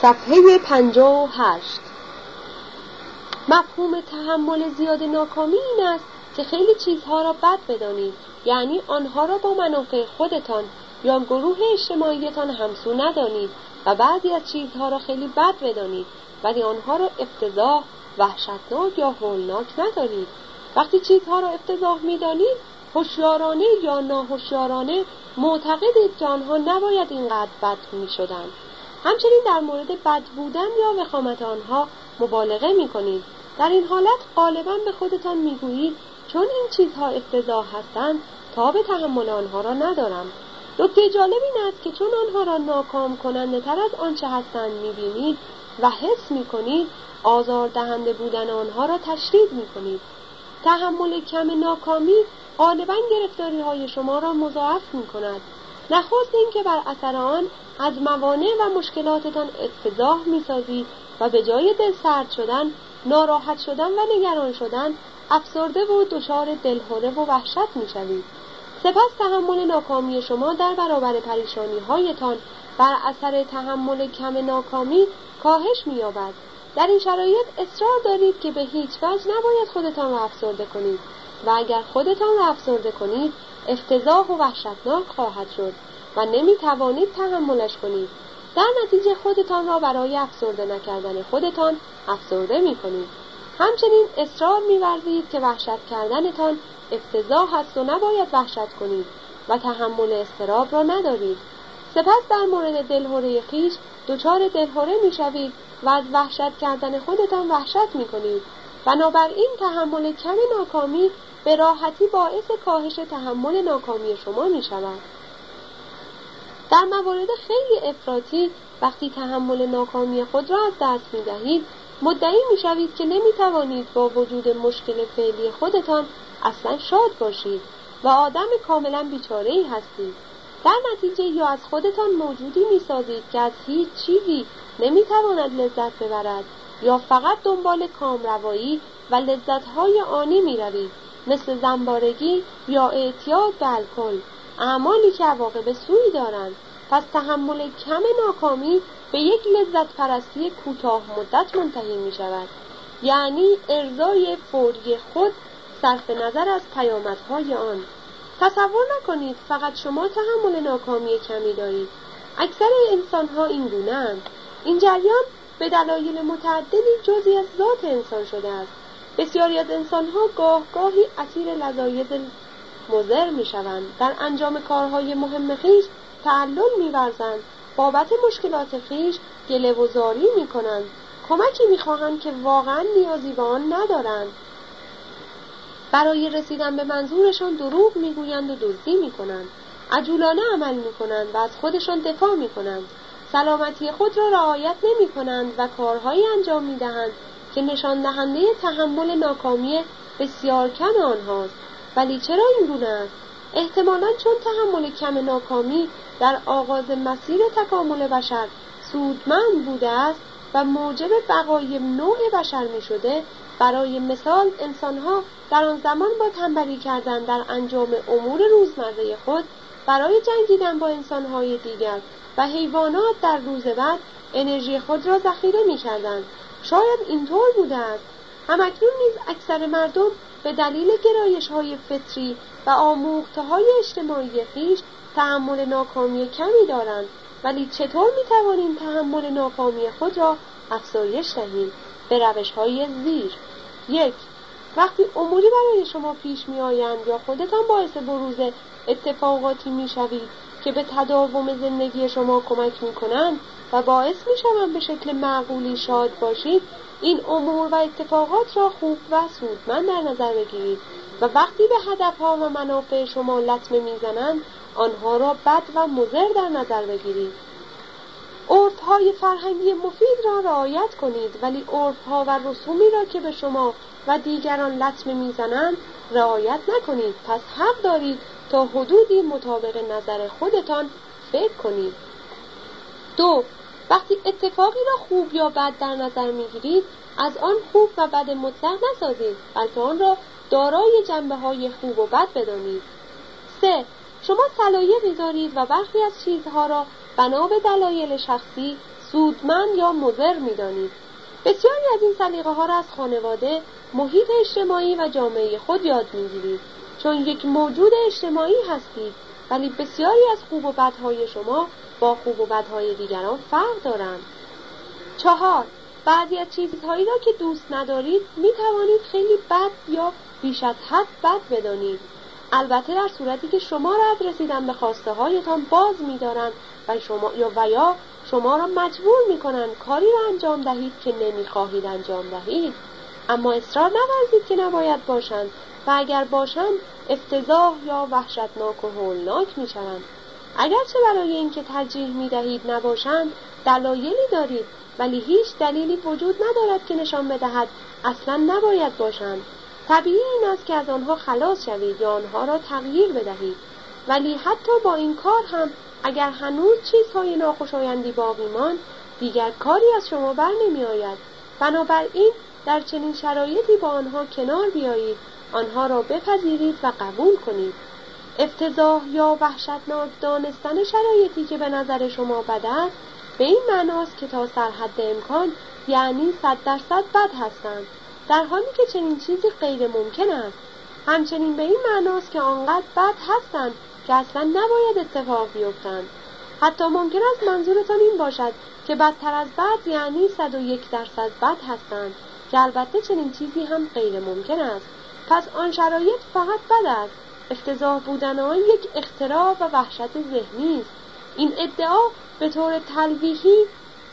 صفحه 58. مفهوم تحمل زیاد ناکامی این است که خیلی چیزها را بد بدانید، یعنی آنها را با منافع خودتان یا گروه اجتماعیتان همسو ندانید و بعضی از چیزها را خیلی بد بدانید ولی آنها را افتضاح، وحشتناک یا هولناک ندانید. وقتی چیزها را افتضاح می‌دانید، هوشیارانه یا ناهوشیارانه معتقدید که آنها نباید اینقدر بد می‌شدند. همچنین در مورد بد بودن یا وخامت آنها مبالغه می‌کنید. در این حالت غالباً به خودتان می‌گویید چون این چیزها افتضاح هستند تاب تحمل آنها را ندارم. نکته جالب این است که چون آنها را ناکام کننده تر از آنچه هستند می‌بینید و حس می‌کنید، آزاردهنده بودن آنها را تشدید می‌کنید. تحمل کم ناکامی غالباً گرفتاری‌های شما را مضاعف می‌کند. نخست این که بر اثر آن از موانع و مشکلاتتان افتضاح می‌سازید و به جای دل سرد شدن، ناراحت شدن و نگران شدن، افسرده و دچار دلهره و وحشت می‌شوید. سپس تحمل ناکامی شما در برابر پریشانی‌هایتان بر اثر تحمل کم ناکامی کاهش می‌یابد. در این شرایط اصرار دارید که به هیچ وجه نباید خودتان را افسرده کنید و اگر خودتان را افسرده کنید افتضاح و وحشتناک خواهد شد و نمی‌توانید تحملش کنید. در نتیجه خودتان را برای افسرده نکردن خودتان افسرده می‌کنید. همچنین اصرار می‌ورزید که وحشت کردنتان افتضاح است و نباید وحشت کنید و تحمل اضطراب را ندارید. سپس در مورد دلهره خویش دچار دلهره می‌شوید و از وحشت کردن خودتان وحشت می‌کنید. بنابراین تحمل کم ناکامی به راحتی باعث کاهش تحمل ناکامی شما می‌شود. در موارد خیلی افراطی وقتی تحمل ناکامی خود را از دست می‌دهید، مدعی می‌شوید که نمی‌توانید با وجود مشکل فعلی خودتان اصلا شاد باشید و آدم کاملا بیچاره‌ای هستید. در نتیجه یا از خودتان موجودی می‌سازید که از هیچ چیزی نمی‌تواند لذت ببرد یا فقط دنبال کامروایی و لذت‌های آنی می‌روید، مثل زنبارگی یا اعتیاد به الکل، اعمالی که عواقب سوئی دارند. پس تحمل کم ناکامی به یک لذت پرستی کوتاه مدت منتهی می‌شود، یعنی ارضای فوری خود صرف نظر از پیامدهای آن. تصور نکنید فقط شما تحمل ناکامی کمی دارید. اکثر انسان‌ها این گونه‌اند. این جریان به دلایل متعددی جزئی از ذات انسان شده است. بسیاری از انسان‌ها گاهی اسیر لذایذ مضر می‌شوند، در انجام کارهای مهم خویش تعلل می‌ورزند، بابت مشکلات خویش گله و زاری می‌کنند، کمکی می‌خواهند که واقعاً نیازی به آن ندارند. برای رسیدن به منظورشان دروغ می‌گویند و دزدی می‌کنند، عجولانه عمل می‌کنند و از خودشان دفاع می‌کنند. سلامتی خود را رعایت نمی‌کنند و کارهایی انجام می‌دهند که نشان دهنده تحمل ناکامی بسیار کم آنهاست. ولی چرا این گونه است؟ احتمالاً چون تحمل کم ناکامی در آغاز مسیر تکامل بشر سودمند بوده است و موجب بقای نوع بشر می‌شده. برای مثال انسان‌ها در آن زمان با تنبلی کردن در انجام امور روزمره خود، برای جنگیدن با انسان‌های دیگر و حیوانات در روز بعد انرژی خود را ذخیره می‌کردند. شاید اینطور بوده است. همکنون نیز اکثر مردم به دلیل گرایش‌های فطری و آموخته‌های اجتماعی خویش تحمل ناکامی کمی دارند. ولی چطور می‌توانیم تحمل ناکامی خود را افزایش دهیم؟ به روش‌های زیر: 1. وقتی اموری برای شما پیش می‌آیند یا خودتان باعث بروز اتفاقاتی می‌شوید که به تداوم زندگی شما کمک می‌کنند و باعث می‌شوند به شکل معقولی شاد باشید، این امور و اتفاقات را خوب و سودمند در نظر بگیرید و وقتی به هدفها و منافع شما لطمه می‌زنند، آنها را بد و مضر در نظر بگیرید. عرف‌های فرهنگی مفید را رعایت کنید، ولی عرف‌ها و رسومی را که به شما و دیگران لطمه می‌زنند رعایت نکنید. پس حق دارید تا حدودی مطابق نظر خودتان فکر کنید. 2. وقتی اتفاقی را خوب یا بد در نظر می‌گیرید، از آن خوب و بد مطلق نسازید، بلکه آن را دارای جنبه‌های خوب و بد بدانید. 3. شما صلاحیتی دارید و برخی از چیزها را بنا به دلایل شخصی سودمند یا مضر می‌دانید. بسیاری از این سلیقه‌ها را از خانواده، محیط اجتماعی و جامعه خود یاد می‌گیرید، چون یک موجود اجتماعی هستید، ولی بسیاری از خوب و بدهای شما با خوب و بدهای دیگران فرق دارند. 4. بعضی از چیزهایی را که دوست ندارید می‌توانید خیلی بد یا بیش از حد بد بدانید، البته در صورتی که شما را از رسیدن به خواسته هایتان باز می‌دارند و یا شما را مجبور می‌کنند کاری را انجام دهید که نمی‌خواهید انجام دهید، اما اصرار نورزید که نباید باشند و اگر باشند افتضاح یا وحشتناک و هولناک می‌شوند. اگرچه برای اینکه ترجیح می‌دهید نباشند دلایلی دارید، ولی هیچ دلیلی وجود ندارد که نشان بدهد اصلاً نباید باشند. طبیعی این است که از آنها خلاص شوید یا آنها را تغییر بدهید، ولی حتی با این کار هم اگر هنوز چیزهای ناخوشایندی باقی ماند، دیگر کاری از شما بر نمی آید. بنابراین در چنین شرایطی با آنها کنار بیایید، آنها را بپذیرید و قبول کنید. افتضاح یا وحشتناک دانستن شرایطی که به نظر شما بد است، به این معناست که تا سرحد امکان، یعنی 100% بد هستند، در حالی که چنین چیزی غیر ممکن است. همچنین به این معناست که آنقدر بد هستند که اصلا نباید اتفاق بیفتند. حتی ممکن است منظورتان این باشد که بدتر از بد یعنی 101% بد هستند، که البته چنین چیزی هم غیر ممکن است. پس آن شرایط فقط بد است. افتضاح بودن آن یک اختراع و وحشت ذهنی است. این ادعا به طور تلویحی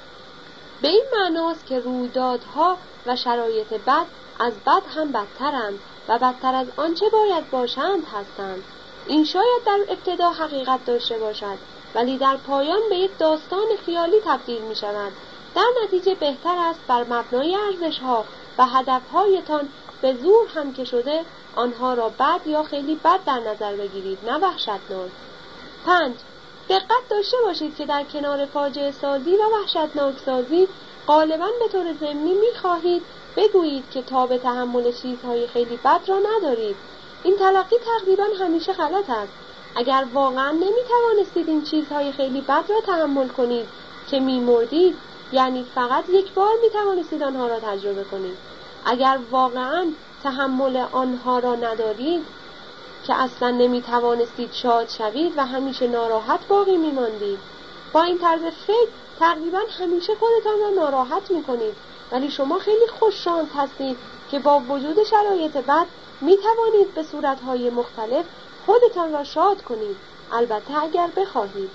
به این معناست که رویدادها و شرایط بد از بد هم بدترند و بدتر از آنچه باید باشند هستند. این شاید در ابتدا حقیقت داشته باشد، ولی در پایان به یک داستان خیالی تبدیل می شود. در نتیجه بهتر است بر مبنای ارزش‌ها و هدف‌هایتان به زور هم که شده آنها را بد یا خیلی بد در نظر بگیرید، نه وحشتناک. 5. دقت داشته باشید که در کنار فاجعه سازی و وحشتناک سازی غالباً به طور ضمنی می‌خواهید بگویید که تاب تحمل چیزهای خیلی بد را ندارید. این تلقی تقریباً همیشه غلط است. اگر واقعاً نمی‌توانستید این چیزهای خیلی بد را تحمل کنید که می‌مردید، یعنی فقط یک بار می‌توانستید آنها را تجربه کنید. اگر واقعاً تحمل آنها را ندارید، که اصلا نمی‌توانستید شاد شوید و همیشه ناراحت باقی می‌ماندید. با این طرز فکر تقریباً همیشه خودتان را ناراحت می‌کنید، ولی شما خیلی خوششانس هستید که با وجود شرایط بد می‌توانید به صورت‌های مختلف خودتان را شاد کنید، البته اگر بخواهید.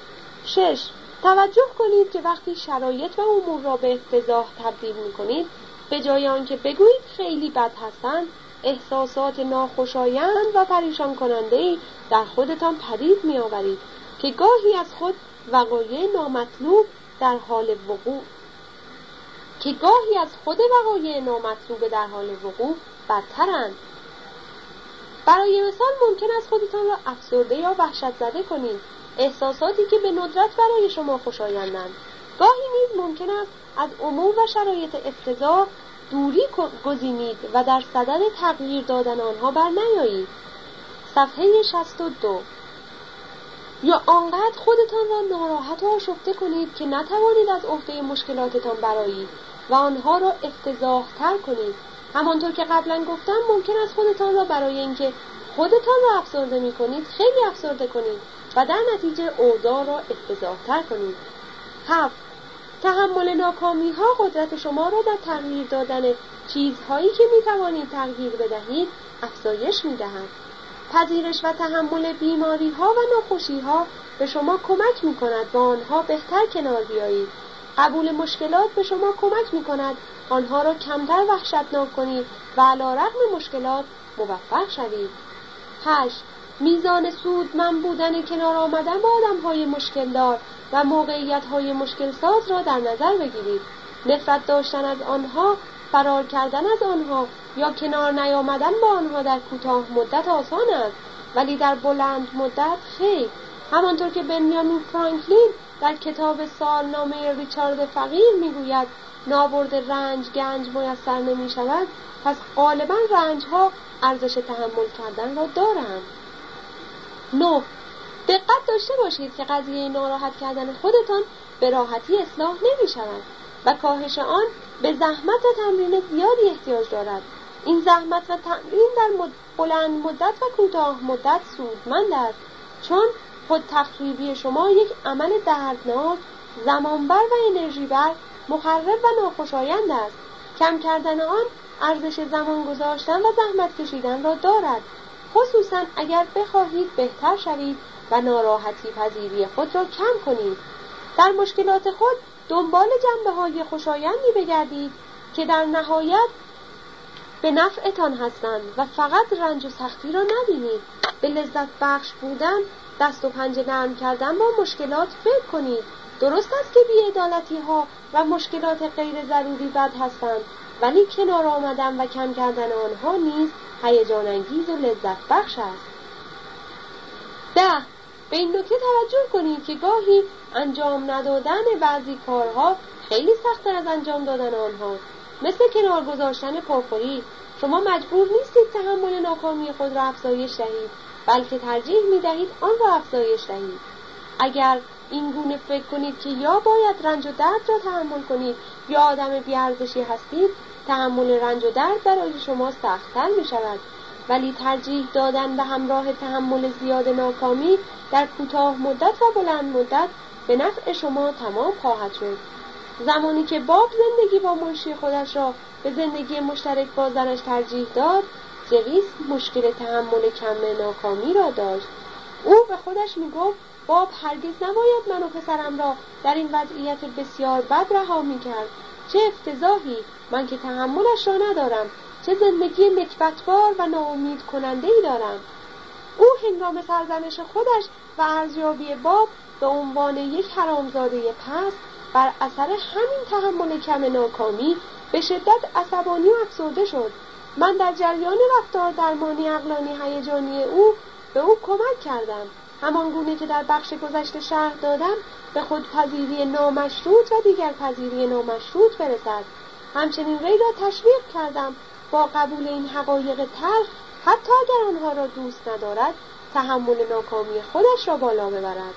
6. توجه کنید که وقتی شرایط و امور را به افتضاح تبدیل می‌کنید، به جای آنکه بگویید خیلی بد هستند، احساسات ناخوشایند و پریشان کننده‌ای در خودتان پدید می‌آورید که گاهی از خود وقایع نامطلوب در حال وقوع بدترند. برای مثال ممکن است خودتان را افسرده یا وحشت زده کنید، احساساتی که به ندرت برای شما خوشایندند. گاهی نیز ممکن است از امور و شرایط افتضاح دوری گزینید و در صدد تغییر دادن آنها بر نیایید. صفحه 62. یا آنقدر خودتان را ناراحت و آشفته کنید که نتوانید از عهده مشکلاتتان برآیید و آنها را افتضاح تر کنید. همانطور که قبلا گفتم ممکن است خودتان را برای اینکه خودتان را افسرده می کنید خیلی افسرده کنید و در نتیجه اوضاع را افتضاح تر کنید. 7. تحمل ناکامی ها قدرت شما را در تغییر دادن چیزهایی که می توانید تغییر بدهید افزایش می دهد. پذیرش و تحمل بیماری ها و ناخوشی ها به شما کمک می کند با آنها بهتر کنار بیایید. قبول مشکلات به شما کمک می کند آنها را کمتر وحشتناک کنید و علی رغم مشکلات موفق شوید. 8. میزان سودمند بودن کنار آمدن با آدم‌های مشکل‌دار و موقعیت‌های مشکل‌ساز را در نظر بگیرید. نفرت داشتن از آنها، فرار کردن از آنها یا کنار نیامدن با آنها در کوتاه مدت آسان است، ولی در بلند مدت خیر. همانطور که بنیامین فرانکلین در کتاب سالنامه ریچارد فقیر میگوید نابرد رنج گنج میسر نمی شود، پس غالباً رنج‌ها ارزش تحمل کردن را دارند. 9. دقت داشته باشید که قضیه ناراحت کردن خودتان به راحتی اصلاح نمی شود و کاهش آن به زحمت و تمرین زیادی احتیاج دارد. این زحمت و تمرین در بلند مدت و کوتاه مدت سودمند است، چون خود تخریبی شما یک عمل دردناک، زمانبر و انرژیبر، مخرب و ناخوشایند است. کم کردن آن ارزش زمان گذاشتن و زحمت کشیدن را دارد، خصوصا اگر بخواهید بهتر شوید و ناراحتی پذیری خود را کم کنید. در مشکلات خود دنبال جنبه‌های خوشایندی بگردید که در نهایت به نفعتان هستند و فقط رنج و سختی را نبینید. به لذت بخش بودن، دست و پنجه نرم کردن با مشکلات فکر کنید. درست است که بی‌عدالتی‌ها و مشکلات غیر ضروری بد هستند، ولی کنار آمدن و کم کردن آنها نیز هیجان انگیز و لذت بخش است. 10. به این نکته توجه کنید که گاهی انجام ندادن بعضی کارها خیلی سخت‌تر از انجام دادن آنهاست. مثل کنار گذاشتن پرخوری، شما مجبور نیستید تحمل ناکامی خود را افزایش دهید، بلکه ترجیح می‌دهید آن را افزایش دهید. اگر این گونه فکر کنید که یا باید رنج و درد را تحمل کنید یا آدم بی‌ارزشی هستید، تحمل رنج و درد برای شما سخت‌تر می‌شود. ولی ترجیح دادن به همراه تحمل زیاد ناکامی در کوتاه مدت و بلند مدت به نفع شما تمام خواهد شد. زمانی که باب زندگی با منشی خودش را به زندگی مشترک با زنش ترجیح داد، جویس مشکل تحمل کم ناکامی را داشت. او به خودش میگفت باب هرگز نباید من و پسرم را در این وضعیت بسیار بد رها میکرد. چه افتضاحی، من که تحملش را ندارم، چه زندگی نکبتبار و ناامید کننده‌ای دارم. او هنگام سرزنش خودش و ارزیابی باب به عنوان یک حرامزاده پست بر اثر همین تحمل کم ناکامی به شدت عصبانی و افسرده شد. من در جریان رفتار درمانی عقلانی هیجانی او به او کمک کردم، همان گونه که در بخش گذشته شرح دادم به خودپذیری نامشروط و دیگر پذیری نامشروط برسد. همچنین وی را تشویق کردم با قبول این حقایق تلخ، حتی اگر آنها را دوست ندارد، تحمل ناکامی خودش را بالا ببرد.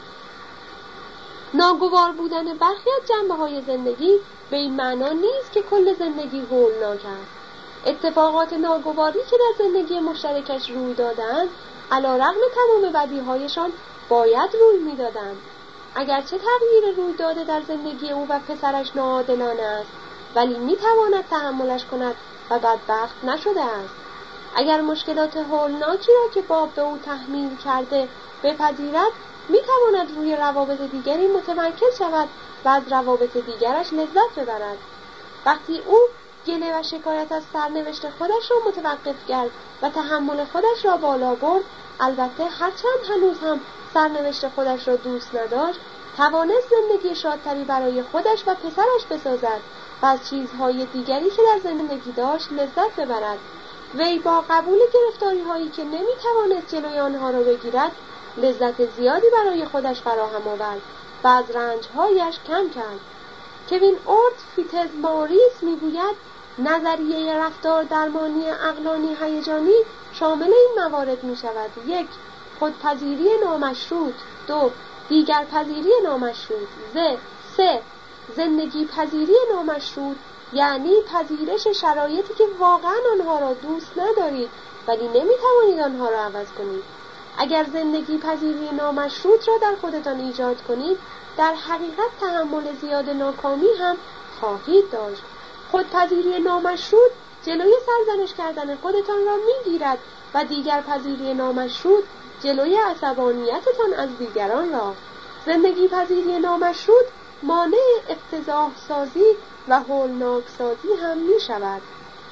ناگوار بودن برخی از جنبه‌های زندگی به این معنا نیست که کل زندگی هولناک است. اتفاقات ناگواری که در زندگی مشترکش روی دادند، علی‌رغم تمام بدیهایشان باید روی می‌دادند. اگرچه تغییر روی داده در زندگی او و پسرش ناعادلانه است، ولی می‌تواند تحملش کند و بدبخت نشده است. اگر مشکلات هولناکی را که باب به او تحمیل کرده بپذیرد، می‌تواند روی روابط دیگری متمرکز شود و از روابط دیگرش لذت ببرد. وقتی او گله و شکایت از سرنوشت خودش را متوقف کرد و تحمل خودش را بالا برد، البته هرچند هنوز هم سرنوشت خودش را دوست نداشت، توانست زندگی شادتری برای خودش و پسرش بسازد و از چیزهای دیگری که در زندگی داشت لذت ببرد. وی با قبول گرفتاری‌هایی که نمی‌توانست جلوی آنها را بگیرد، لذت زیادی برای خودش فراهم آورد و از رنج‌هایش کم کرد. کوین اورت فیتزماریس میگوید نظریه رفتار درمانی عقلانی هیجانی شامل این موارد می‌شود: 1. خودپذیری نامشروط. 2. دیگرپذیری نامشروط. 3. زندگی پذیری نامشروط، یعنی پذیرش شرایطی که واقعا آنها را دوست ندارید ولی نمی‌توانید آنها را عوض کنید. اگر زندگی پذیری نامشروط را در خودتان ایجاد کنید، در حقیقت تحمل زیاد ناکامی هم خواهید داشت. خودپذیری نامشروط جلوی سرزنش کردن خودتان را می‌گیرد و دیگر پذیری نامشروط جلوی عصبانیتتان از دیگران را. زندگی پذیری نامشروط مانع افتضاح سازی و هولناک سازی هم می‌شود.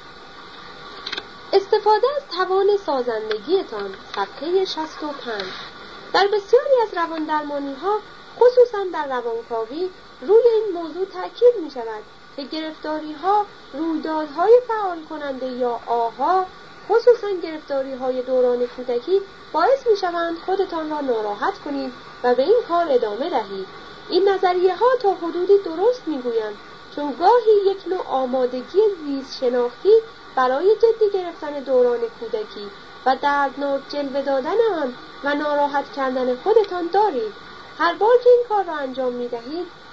استفاده از توان سازندگیتان. صفحه 65. در بسیاری از رواندرمانی‌ها، خصوصا در روانکاوی، روی این موضوع تأکید می‌شود که گرفتاری‌ها، رویدادهای فعال کننده یا آها، خصوصا گرفتاری‌های دوران کودکی، باعث می‌شوند خودتان را ناراحت کنید و به این کار ادامه دهید. این نظریه‌ها تا حدودی درست می‌گویند، چون گاهی یک نوع آمادگی زیست شناختی برای جدی گرفتن دوران کودکی و دردناک جلوه دادن آن و ناراحت کردن خودتان دارید. هر بار که این کار را انجام می‌دهید،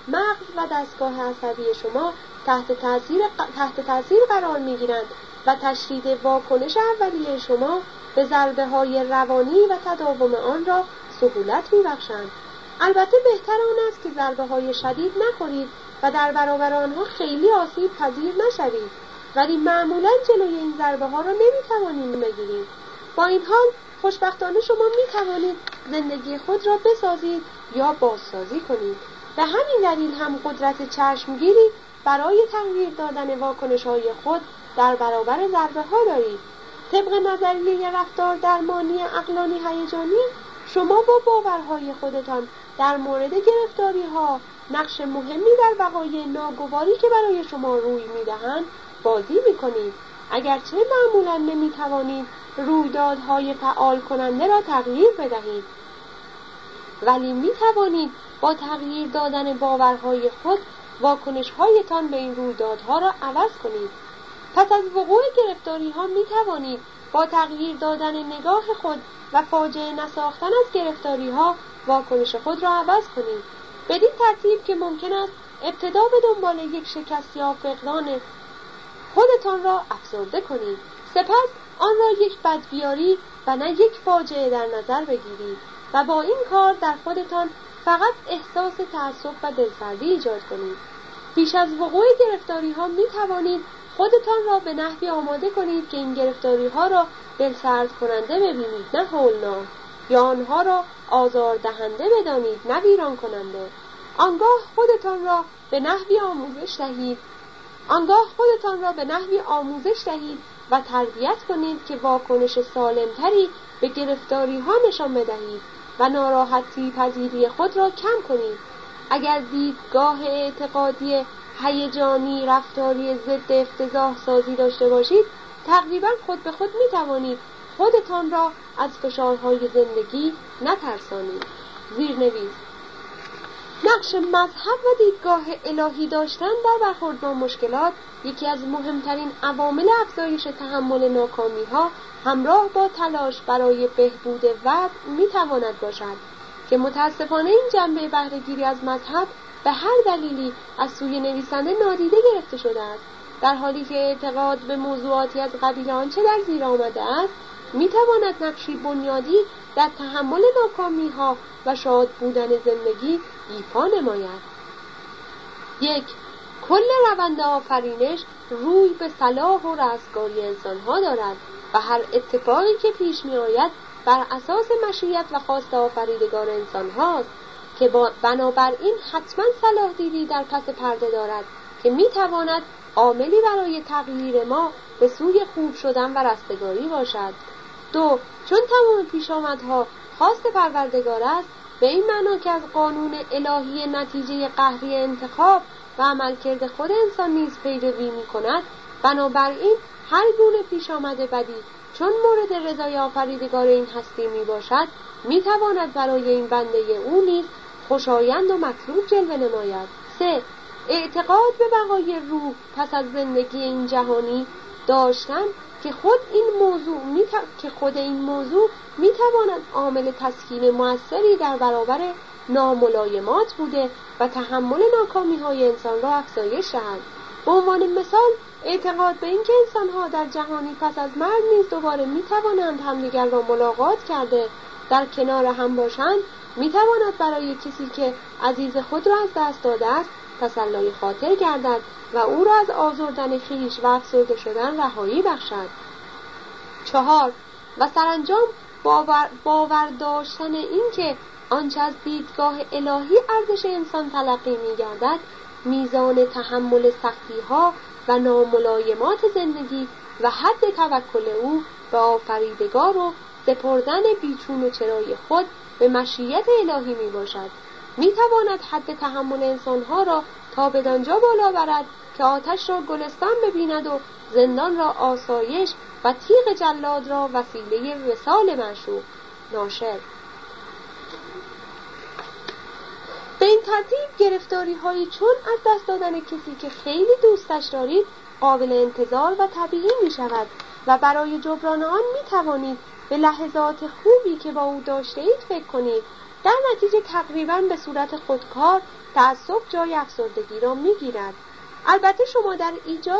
مغز و دستگاه عصبی شما تحت تاثیر قرار می‌گیرند و تشدید واکنش اولیه شما به ضربه‌های روانی و تداوم آن را سهولت می‌بخشند. البته بهتر آن است که ضربه‌های شدید نخورید و در برابر آنها خیلی آسیب پذیر نشوید، ولی معمولاً جلوی این ضربه‌ها را نمی‌توانید بگیرید. با این حال خوشبختانه شما می‌توانید زندگی خود را بسازید یا بازسازی کنید. به همین دلیل هم قدرت چشمگیری برای تغییر دادن واکنش‌های خود در برابر ضربه‌ها دارید. طبق نظریه رفتار درمانی عقلانی هیجانی، شما با باورهای خودتان در مورد گرفتاری‌ها نقش مهمی در بقای ناگواری که برای شما روی می‌دهند بازی می‌کنید. اگرچه معمولاً نمی‌توانید رویدادهای فعال کننده را تغییر بدهید، ولی می‌توانید با تغییر دادن باورهای خود واکنش‌هایتان به این رویدادها را عوض کنید. پس از وقوع گرفتاری‌ها می‌توانید با تغییر دادن نگاه خود و فاجعه نساختن از گرفتاری‌ها واکنش خود را عوض کنید، بدین ترتیب که ممکن است ابتدا به دنبال یک شکست یا فقدان خودتان را افسرده کنید، سپس آن را یک بدبیاری و نه یک فاجعه در نظر بگیرید و با این کار در خودتان فقط احساس تعصب و دلسردی ایجاد کنید. پیش از وقوع گرفتاری‌ها می توانید خودتان را به نحوی آماده کنید که این گرفتاری‌ها را دلسرد کننده ببینید نه هولناک، یا آنها را آزاردهنده بدانید نه ویران کننده. آنگاه خودتان را به نحوی آموزش دهید و تربیت کنید که واکنش سالمتری به گرفتاری‌ها نشان بدهید و ناراحتی پذیری خود را کم کنید. اگر دیدگاه اعتقادی هیجانی رفتاری ضد افتضاح سازی داشته باشید، تقریبا خود به خود می توانید خودتان را از فشارهای زندگی نترسانید. زیرنویس: نقش مذهب و دیدگاه الهی داشتن در برخورد با مشکلات یکی از مهمترین عوامل افزایش تحمل ناکامی‌ها همراه با تلاش برای بهبود وضع می‌تواند باشد که متاسفانه این جنبه بهره‌گیری از مذهب به هر دلیلی از سوی نویسنده نادیده گرفته شده است، در حالی که اعتقاد به موضوعاتی از قبیل آنچه در زیر آمده است می‌تواند نقشی بنیادی در تحمل ناکامی‌ها و شاد بودن زندگی ایفا نماید. 1. کل روند آفرینش روی به صلاح و رستگاری انسان‌ها دارد و هر اتفاقی که پیش می‌آید بر اساس مشیت و خواست آفریدگار انسان‌هاست که بنابراین حتما صلاح دیدی در پس پرده دارد که می‌تواند عاملی برای تغییر ما به سوی خوب شدن و رستگاری باشد. 2. چون تمام پیشامدها خواست پروردگار است، به این معنا که از قانون الهی نتیجه قهری انتخاب و عملکرد خود انسان نیز پیروی می‌کند، بنابراین هر گونه پیش آمده بدی چون مورد رضای آفریدگار این هستی میباشد میتواند برای این بنده او نیز خوشایند و مطلوب جلوه نماید. 3. اعتقاد به بقای روح پس از زندگی این جهانی داشتن که خود این موضوع میتواند عامل تسکین موثری در برابر ناملایمات بوده و تحمل ناکامی‌های انسان را افزایش دهد. به عنوان مثال، اعتقاد به اینکه انسان‌ها در جهانی پس از مرگ نیز دوباره می‌توانند همدیگر را ملاقات کرده در کنار هم باشند، می‌تواند برای کسی که عزیز خود را از دست داده است تسلای خاطر گردد و او را از آزردن خویش و افسرده شدن رهایی بخشد. 4. و سرانجام باور داشتن اینکه آنچه از دیدگاه الهی ارزش انسان تلقی می‌گردد میزان تحمل سختی‌ها و ناملایمات زندگی و حد توکل او به آفریدگار و سپردن بیچون و چرای خود به مشیت الهی می باشد. می تواند حد تحمل انسانها را تا بدانجا بالا برد که آتش را گلستان ببیند و زندان را آسایش و تیغ جلاد را وسیله وصال معشوق. ناشر. به این ترتیب گرفتاری هایی چون از دست دادن کسی که خیلی دوستش دارید قابل انتظار و طبیعی می شود و برای جبران آن می توانید به لحظات خوبی که با او داشته اید فکر کنید در نتیجه تقریباً به صورت خودکار تعصب جای افسردگی را می‌گیرد. البته شما در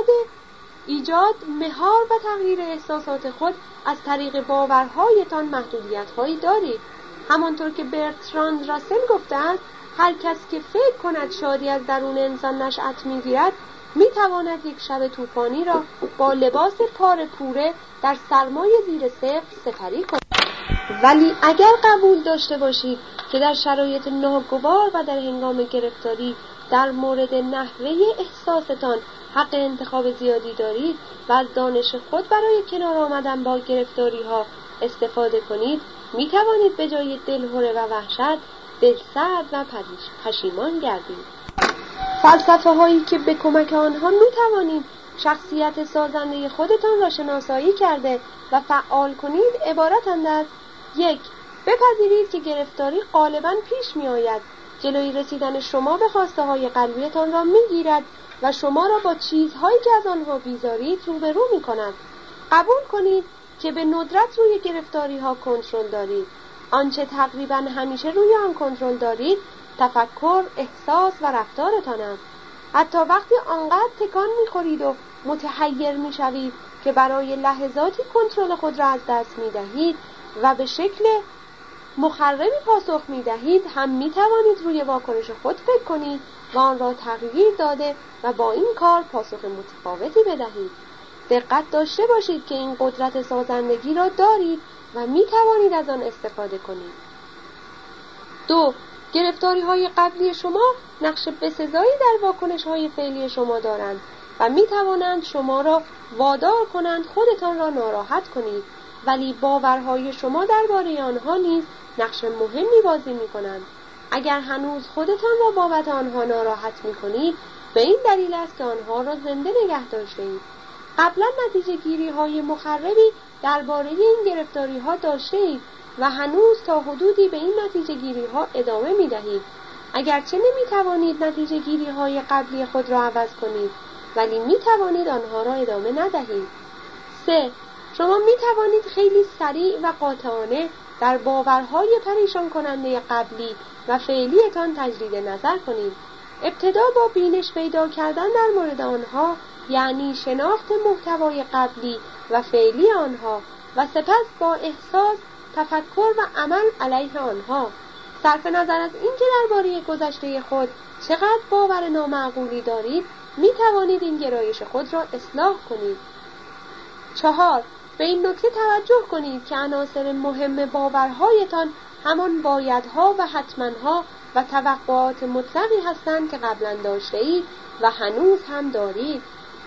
ایجاد مهار و تغییر احساسات خود از طریق باورهایتان محدودیت‌هایی دارید. همانطور که برتراند راسل گفته است، هر کس که فکر کند شادی از درون انسان نشأت می‌گیرد می‌تواند یک شب طوفانی را با لباس پاره پوره در سرمای زیر صفر سپری کند. ولی اگر قبول داشته باشید که در شرایط ناگوار و در هنگام گرفتاری در مورد نحوه احساستان حق انتخاب زیادی دارید و از دانش خود برای کنار آمدن با گرفتاری ها استفاده کنید، می توانید به جای دلهره و وحشت دلسرد و پشیمان گردید. فلسفه هایی که به کمک آنها می توانید شخصیت سازنده خودتان را شناسایی کرده و فعال کنید عبارتند از: 1. بپذیرید که گرفتاری غالباً پیش می آید، جلوی رسیدن شما به خواسته های قلبیتان را می گیرد و شما را با چیزهایی که از آنها بیزارید روبرو می کند. قبول کنید که به ندرت روی گرفتاری ها کنترل دارید. آنچه تقریباً همیشه روی آن کنترل دارید تفکر، احساس و رفتارتان است. حتی وقتی آنقدر تکان می خورید و متحیر می شوید که برای لحظاتی کنترل خود را از دست می دهید و به شکل مخربی پاسخ می دهید، هم می توانید روی واکنش خود فکر کنید و آن را تغییر داده و با این کار پاسخ متفاوتی بدهید. دقت داشته باشید که این قدرت سازندگی را دارید و می توانید از آن استفاده کنید. 2. گرفتاری های قبلی شما نقش بسزایی در واکنش های فعلی شما دارند و می توانند شما را وادار کنند خودتان را ناراحت کنید، ولی باورهای شما درباره آنها نیز نقش مهمی بازی می کنند. اگر هنوز خودتان را بابت آنها ناراحت می کنید، به این دلیل است که آنها را زنده نگه داشته اید. قبلا نتیجه گیری های مخربی درباره این گرفتاری ها داشته اید و هنوز تا حدودی به این نتیجه گیری ها ادامه می دهید. اگرچه نمی توانید نتیجه گیری های قبلی خود را عوض کنید، ولی می توانید آنها را ادامه ندهید. 3. شما می توانید خیلی سریع و قاطعانه در باورهای پریشان کننده قبلی و فعلیتان تجدید نظر کنید. ابتدا با بینش پیدا کردن در مورد آنها، یعنی شناخت محتوای قبلی و فعلی آنها، و سپس با احساس، تفکر و عمل علیه آنها. صرف نظر از اینکه درباره گذشته خود چقدر باور نامعقولی دارید، می توانید این گرایش خود را اصلاح کنید. 4. به این نکته توجه کنید که عناصر مهم باورهایتان همان بایدها و حتمنها و توقعات مطلقی هستند که قبلا داشته اید و هنوز هم دارید.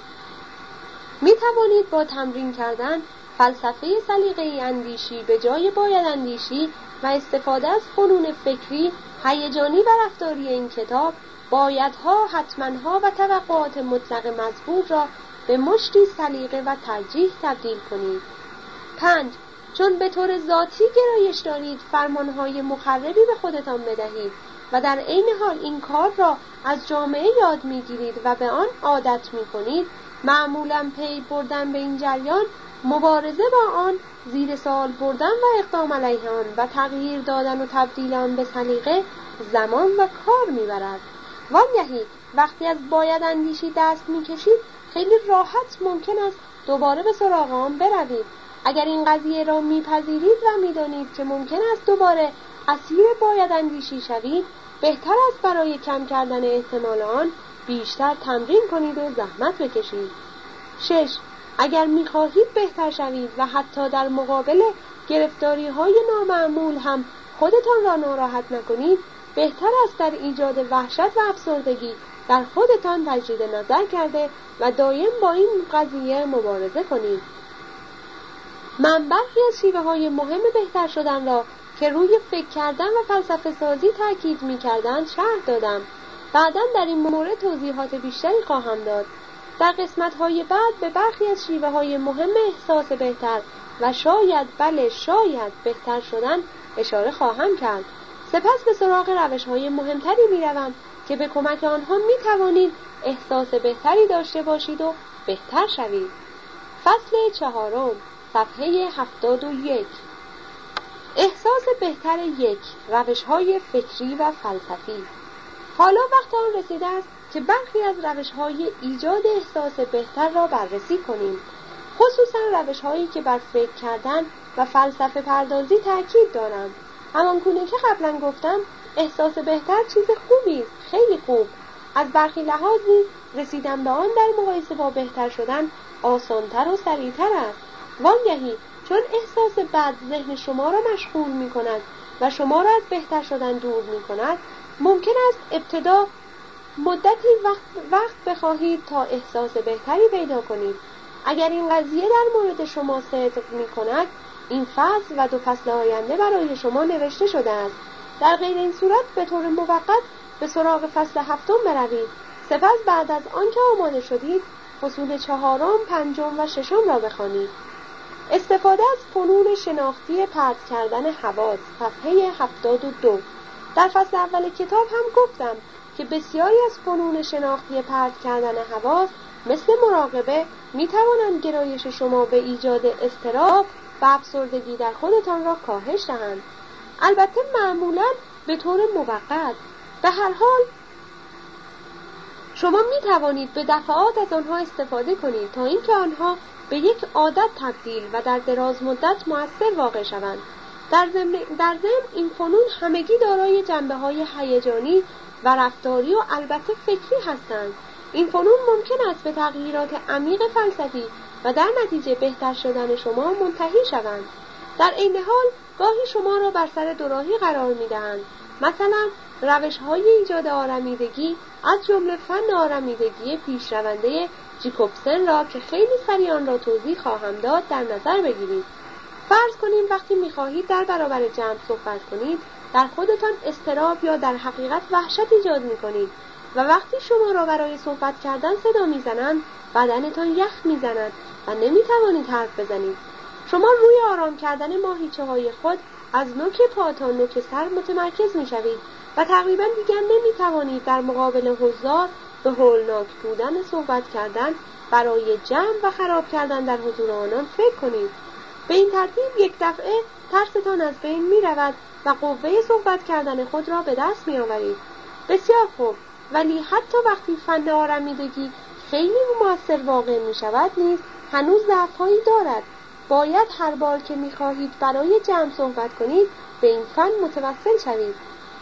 می توانید با تمرین کردن فلسفه سلیقه‌ای اندیشی به جای باید اندیشی و استفاده از فنون فکری، هیجانی و رفتاری این کتاب، بایدها، حتمنها و توقعات مطلق مذکور را به مشتی سلیقه و ترجیح تبدیل کنید. 5. چون به طور ذاتی گرایش دارید فرمانهای مخربی به خودتان بدهید و در عین حال این کار را از جامعه یاد میگیرید و به آن عادت میکنید، معمولاً پی بردن به این جریان، مبارزه با آن، زیر سوال بردن و اقدام علیه آن و تغییر دادن و تبدیل آن به سلیقه زمان و کار میبرد. وانگهی وقتی از باید اندیشی دست میکشید، خیلی راحت ممکن است دوباره به سراغ آن بروید. اگر این قضیه را میپذیرید و میدانید که ممکن است دوباره اسیر باید اندیشی شوید، بهتر است برای کم کردن احتمال آن بیشتر تمرین کنید و زحمت بکشید. 6. اگر میخواهید بهتر شوید و حتی در مقابل گرفتاری های نامعمول هم خودتان را ناراحت نکنید، بهتر است در ایجاد وحشت و افسردگی در خودتان تجدید نظر کرده و دایم با این قضیه مبارزه کنید. من برخی از شیوه های مهم بهتر شدن را که روی فکر کردن و فلسفه سازی تاکید می کردند شرح دادم. بعداً در این مورد توضیحات بیشتری خواهم داد. در قسمت های بعد به برخی از شیوه های مهم احساس بهتر و شاید بهتر شدن اشاره خواهم کرد. سپس به سراغ روش های مهمتری می روم که به کمک آنها می توانید احساس بهتری داشته باشید و بهتر شوید. فصل 4، صفحه 71. احساس بهتر 1. روش‌های فکری و فلسفی. حالا وقت آن رسیده است که برخی از روش‌های ایجاد احساس بهتر را بررسی کنیم، خصوصا روش‌هایی که بر فکر کردن و فلسفه پردازی تأکید دارند. همانگونه که قبلا گفتم، احساس بهتر چیز خوبی است، خیلی خوب. از برخی لحاظ نیز رسیدن به آن در مقایسه با بهتر شدن آسان‌تر و سریع‌تر است. وانگهی چون احساس بد ذهن شما را مشغول می‌کند و شما را از بهتر شدن دور می‌کند، ممکن است ابتدا مدتی وقت بخواهید تا احساس بهتری پیدا کنید. اگر این قضیه در مورد شما صدق می‌کند، این فصل و 2 فصل آینده برای شما نوشته شده است. در غیر این صورت به طور موقت به سراغ فصل 7 بروید. سپس بعد از آنکه آماده شدید، فصول 4، 5 و 6 را بخوانید. استفاده از فنون شناختی پرت کردن حواس، صفحه 72. در فصل اول کتاب هم گفتم که بسیاری از فنون شناختی پرت کردن حواس مثل مراقبه می توانند گرایش شما به ایجاد اضطراب و افسردگی در خودتان را کاهش دهند. البته معمولاً به طور موقت. به هر حال شما می توانید به دفعات از آنها استفاده کنید تا اینکه آنها به یک عادت تبدیل و در دراز مدت مؤثر واقع شوند. در ضمن این فنون همگی دارای جنبه‌های هیجانی و رفتاری و البته فکری هستند. این فنون ممکن است به تغییرات عمیق فلسفی و در نتیجه بهتر شدن شما منتهی شوند. در عین حال گاهی شما را بر سر دوراهی قرار می‌دهند. مثلا روش‌های ایجاد آرامیدگی از جمله فن آرامیدگی پیشرونده جیکوبسن را که خیلی سریع آن را توضیح خواهم داد در نظر بگیرید. فرض کنیم وقتی می‌خواهید در برابر جمع صحبت کنید، در خودتان اضطراب یا در حقیقت وحشت ایجاد می‌کنید و وقتی شما را برای صحبت کردن صدا می‌زنند، بدنتان یخ می‌زند و نمی‌توانید حرف بزنید. شما روی آرام کردن ماهیچه‌های خود از نوک پا تا نوک سر متمرکز می‌شوید و تقریباً دیگر نمی‌توانید در مقابل حضار به هولناک بودن صحبت کردن برای جمع و خراب کردن در حضور آنان فکر کنید. به این ترتیب یک دفعه ترستان از بین می‌رود و قوه صحبت کردن خود را به دست می‌آورید. بسیار خوب، ولی حتی وقتی فن آرامیدگی خیلی مؤثر واقع می‌شود نیز هنوز ضعف‌هایی دارد. باید هر بار که می‌خواهید برای جمع صحبت کنید به این فن متوسل شوید.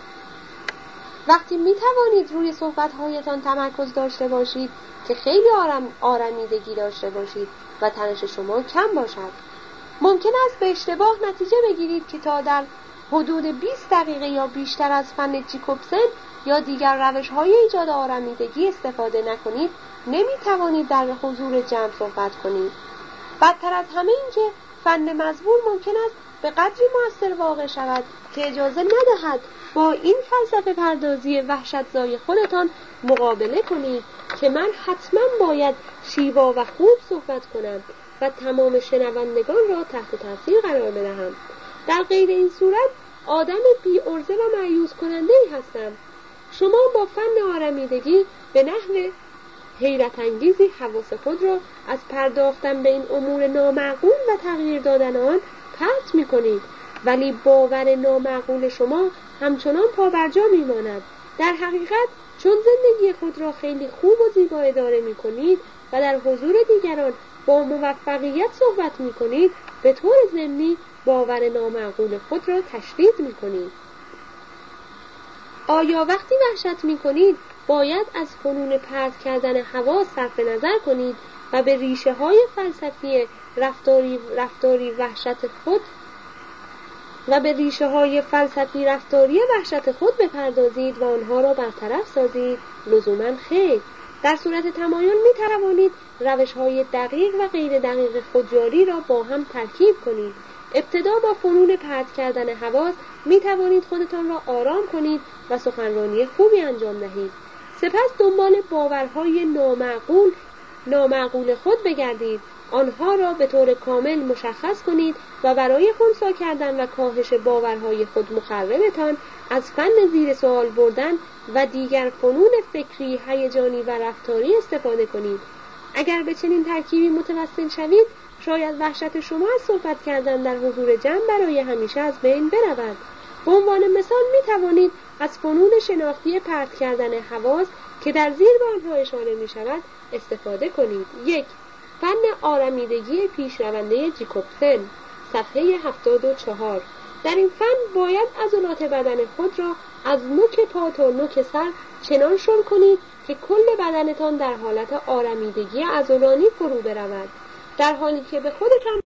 وقتی می‌توانید روی صحبت‌هایتان تمرکز داشته باشید که خیلی آرامیدگی داشته باشید و تنش شما کم باشد. ممکن است به اشتباه نتیجه بگیرید که تا در حدود 20 دقیقه یا بیشتر از فن جیکوبسن یا دیگر روش‌های ایجاد آرامیدگی استفاده نکنید، نمی‌توانید در حضور جمع صحبت کنید. بدتر از همه این که فن مزبور ممکن است به قدری مؤثر واقع شود که اجازه ندهد با این فلسفه پردازی وحشتزای خودتان مقابله کنید که من حتما باید شیوا و خوب صحبت کنم و تمام شنوندگان را تحت تاثیر قرار بدهم. در غیر این صورت آدم بی عرضه و مایوس کننده‌ای هستم. شما با فن آرامیدگی به نحو حیرت انگیزی حواس خود را از پرداختن به این امور نامعقول و تغییر دادن آن پرت می‌کنید، ولی باور نامعقول شما همچنان پابرجا می‌ماند. در حقیقت چون زندگی خود را خیلی خوب و زیبا اداره می‌کنید و در حضور دیگران با موفقیت صحبت می‌کنید، به طور ضمنی باور نامعقول خود را تشدید می‌کنید. آیا وقتی وحشت می‌کنید باید از فنون پرت کردن حواس صرف نظر کنید و به ریشه‌های فلسفی رفتاری وحشت خود بپردازید و آنها را برطرف سازید؟ لزوماً خیر. در صورت تمایل می‌توانید روش‌های دقیق و غیر دقیق خودجاری را با هم ترکیب کنید. ابتدا با فنون پرت کردن حواس می‌توانید خودتان را آرام کنید و سخنرانی خوبی انجام دهید. سپس دنبال باورهای نامعقول خود بگردید. آنها را به طور کامل مشخص کنید و برای خنثی کردن و کاهش باورهای خود مخربتان از فن زیر سوال بردن و دیگر فنون فکری، هیجانی و رفتاری استفاده کنید. اگر به چنین ترکیبی متوسل شوید، شاید وحشت شما از صحبت کردن در حضور جمع برای همیشه از بین برود. به عنوان مثال می توانید از فنون شناختی پرت کردن حواس که در زیر به آنها اشاره می شود استفاده کنید. 1. فن آرمیدگی پیشرونده جیکوبسن، صفحه 74. در این فن باید عضلات بدن خود را از نوک پا تا نوک سر چنان شل کنید که کل بدنتان در حالت آرمیدگی عضلانی فرو برود، در حالی که به خودتان